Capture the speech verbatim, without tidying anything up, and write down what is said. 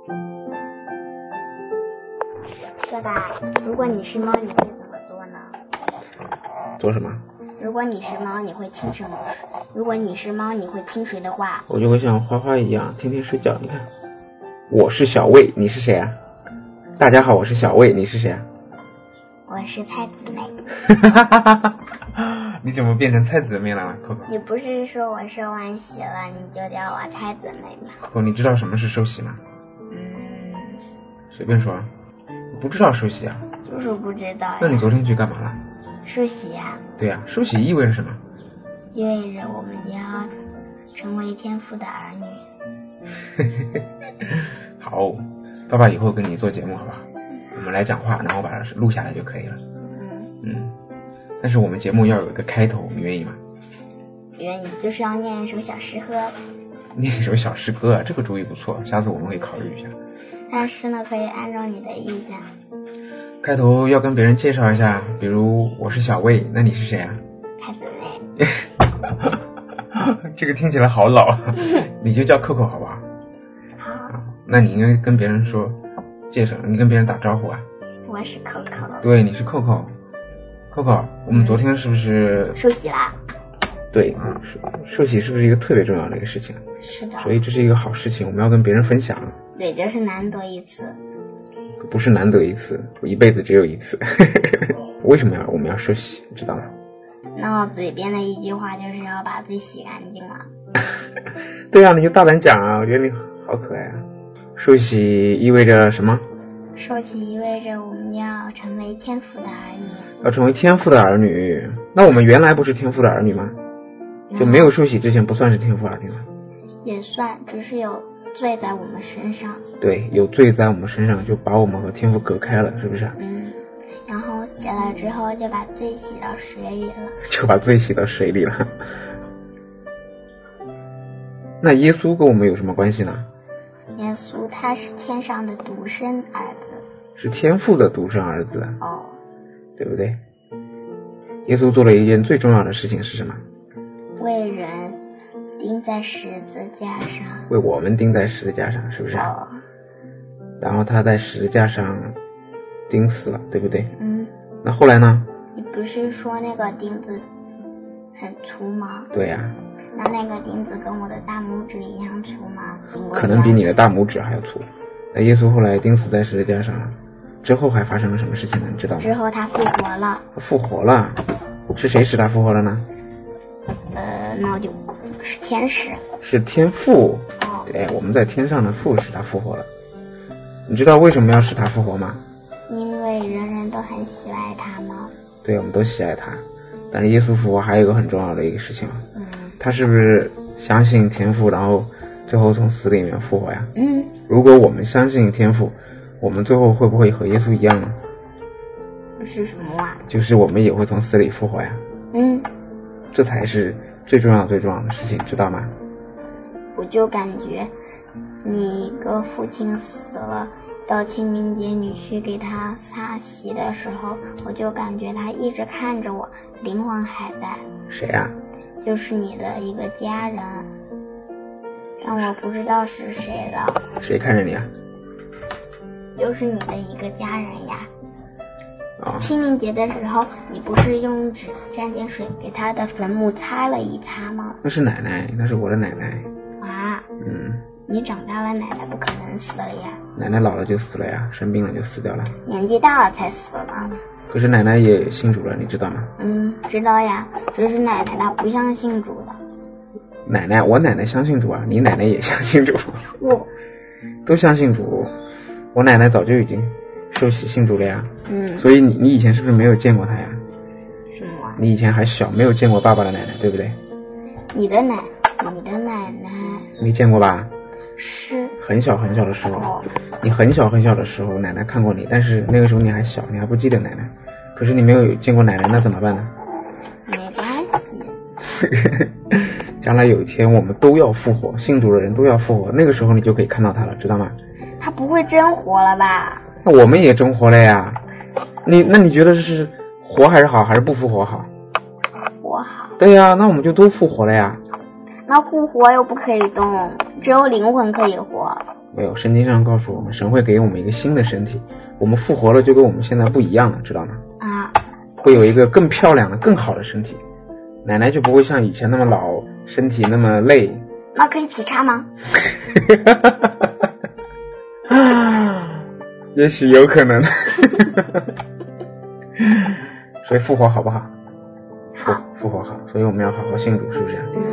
哥大，如果你是猫，你会怎么做呢？ 做什么？ 如果你是猫，你会听什么？如果你是猫，你会听谁的话？ 我就会像花花一样天天睡觉。你看，我是小魏，你是谁啊？大家好，我是小魏，你是谁啊？ 我是蔡姊妹。 你怎么变成蔡姊妹了，扣扣？ 你不是说我收完洗了，你就叫我蔡姊妹吗？ 扣扣，你知道什么是收洗吗？ 嗯， 随便说。不知道收洗啊？ 就是不知道呀。 那你昨天去干嘛了？ 收洗呀。 对呀、啊，收洗意味着什么？ 意味着我们要成为天父的儿女。 好，爸爸以后跟你做节目好不好？我们来讲话，然后把它录下来就可以了。 嗯嗯，但是我们节目要有一个开头，你愿意吗？ 愿意，就是要念一首小诗歌。 念一首小诗歌啊，这个主意不错，下次我们会考虑一下。 但是呢，可以按照你的意见。 开头要跟别人介绍一下，比如我是小魏，那你是谁啊？ 蔡姊妹。 这个听起来好老，你就叫扣扣好不好？ 好。 那你应该跟别人说介绍，你跟别人打招呼啊。 我是扣扣。 对，你是扣扣。扣扣，我们昨天是不是收洗啦？ 对，收洗是不是一个特别重要的一个事情？ 是的。 所以这是一个好事情，我们要跟别人分享。 对，这是难得一次。 不是难得一次，我一辈子只有一次。为什么要我们要收洗，知道吗？ 那我嘴边的一句话就是要把嘴洗干净了。 对啊，你就大胆讲啊，我觉得你好可爱啊。收洗意味着什么？ 收洗意味着我们要成为天父的儿女。 要成为天父的儿女，那我们原来不是天父的儿女吗？就没有受洗之前不算是天父儿女吗？ 也算，只是有罪在我们身上。 对，有罪在我们身上，就把我们和天父隔开了，是不是？ 嗯，然后洗了之后就把罪洗到水里了。 就把罪洗到水里了。那耶稣跟我们有什么关系呢？ 耶稣他是天上的独生儿子， 是天父的独生儿子。 哦， 对不对？耶稣做了一件最重要的事情是什么？ 为人钉在十字架上。 为我们钉在十字架上，是不是？ 哦。 然后他在十字架上钉死了，对不对？ 嗯。 那后来呢？ 你不是说那个钉子很粗吗？ 对呀、啊。 那那个钉子跟我的大拇指一样粗吗？ 可能比你的大拇指还要粗。那耶稣后来钉死在十字架上了，之后还发生了什么事情呢？你知道吗？ 之后他复活了。 他复活了，是谁使他复活了呢？ 呃，那就是天使。 是天父。 哦。 对，我们在天上的父使他复活了。你知道为什么要使他复活吗？ 因为人人都很喜爱他吗？ 对，我们都喜爱他。但是耶稣复活还有一个很重要的一个事情。 嗯。 他是不是相信天父，然后最后从死里面复活呀？ 嗯。 如果我们相信天父，我们最后会不会和耶稣一样呢？ 是什么啊？ 就是我们也会从死里复活呀。 嗯。 这才是最重要最重要的事情，知道吗？ 我就感觉你一个父亲死了，到清明节你去给他擦洗的时候，我就感觉他一直看着我，灵魂还在。 谁啊？ 就是你的一个家人，但我不知道是谁了。 谁看着你啊？ 就是你的一个家人呀。 哦。 清明节的时候，你不是用纸沾点水给他的坟墓擦了一擦吗？ 那是奶奶，那是我的奶奶。 啊。 嗯。 你长大了，奶奶不可能死了呀。 奶奶老了就死了呀，生病了就死掉了。 年纪大了才死了。 可是奶奶也信主了，你知道吗？ 嗯，知道呀，只是奶奶她不相信主的。 奶奶，我奶奶相信主啊，你奶奶也相信主。 我都相信主，我奶奶早就已经受洗信主了呀。 嗯。 所以你你以前是不是没有见过她呀？ 什么啊？ 你以前还小，没有见过爸爸的奶奶，对不对？ 你的奶，你的奶奶没见过吧？ 是很小很小的时候。 哦。 你很小很小的时候，奶奶看过你，但是那个时候你还小，你还不记得奶奶。可是你没有见过奶奶，那怎么办呢？ 没关系。 将来有一天我们都要复活，信主的人都要复活，那个时候你就可以看到他了，知道吗？ 他不会真活了吧？ 那我们也真活了呀。你那你觉得是活还是好，还是不复活好？ 活好。 对呀，那我们就都复活了呀。 那复活又不可以动，只有灵魂可以活。 没有，圣经上告诉我们，神会给我们一个新的身体，我们复活了就跟我们现在不一样了，知道吗？ 啊， 会有一个更漂亮的更好的身体，奶奶就不会像以前那么老，身体那么累。 那可以劈叉吗？ 也许有可能。所以复活好不好？ 好， 复活好，所以我们要好好庆祝，是不是？ 嗯。